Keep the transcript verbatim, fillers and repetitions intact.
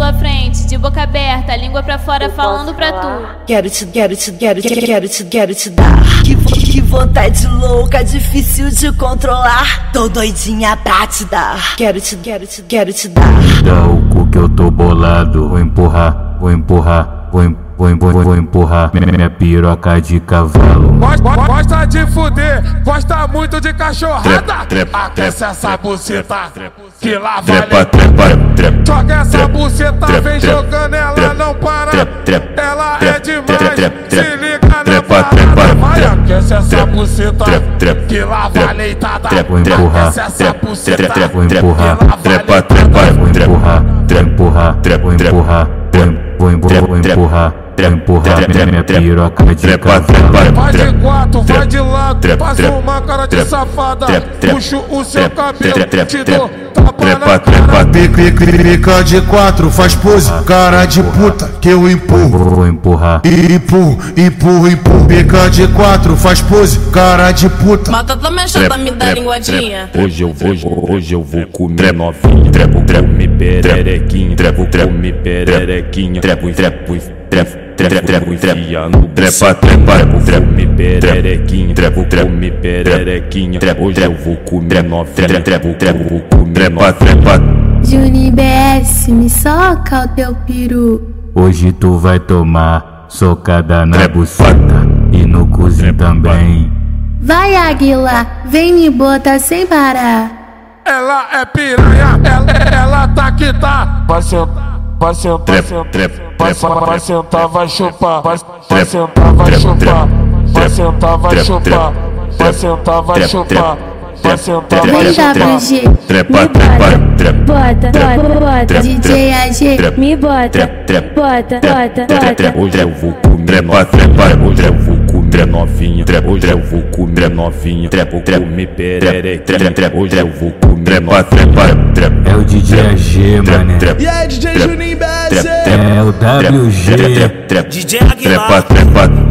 sua frente, de boca aberta, língua pra fora, falando pra tu. Quero te, quero te, quero, quero, quero te, quero te dar. Que, que vontade louca, difícil de controlar. Tô doidinha pra te dar. Quero te, quero te, quero te dar. Dá o cu que eu tô bolado. Vou empurrar, vou empurrar, vou empurrar. Vou, vou, vou empurrar minha piroca de cavalo. Gosta, gosta de fuder, gosta muito de cachorrada. Aquece essa buceta, que lá vai. Trepa, trepa, trepa. Joga essa buceta, vem jogando, ela não para. Ela é demais, se liga na parada. Vai, aquece essa buceta, que lá vai leitada. Vou empurrar, Aquece essa buceta, vou empurrar. Trepa, trepa, vou empurrar, vou empurrar, vou empurrar, vou empurrar, vou empurrar. Vou empurrar minha piroca de cavalo. Vai de quatro, vai de lado, faz uma cara de safada. Puxo o seu cabelo, te dou tapa na cara. Pica de quatro, faz pose, cara de puta, que eu empurro. Vou empurrar, empurro, empurro, empurro. Pica de quatro, faz pose, cara de puta. Mata tua mexota, me dá linguadinha. Hoje eu vou, hoje eu vou comer novinho. Trepo, trepo, me pererequinho. Trepo, trepo, me pererequinho. Trepo, trepo, trepo. Trepo, trepo, trepa, trepa, trepa, trepo, me pererequinho, trepo, trepo, me pererequinho, trepo, hoje eu vou comer novinha, trepo, trepo, vou comer trepa, trepa. Juni B S, me soca o teu peru. Hoje tu vai tomar socada na buceta e no cozinho também. Vai, Águila, vem me botar sem parar. Ela é piranha, ela, ela tá que tá. Vai sentar, vai sentar, vai sentar. Vai, vai sentar, vai chupar, vai, vai sentar, vai chupar, vai sentar, vai chupar, vai sentar, vai chupar, vai sentar, vai Vem chupar. W G, me bota, bota, bota, bota, D J A G, me bota, bota, bota, bota. Hoje eu vou comer novinha, hoje eu vou comer novinha, hoje eu vou comer novinha, trepo, trepo, me pererequinho, trepo, hoje eu vou comer novinha. É o D J A G, mané. E aí, D J Juninho B S? É o W G. D J Aguilar.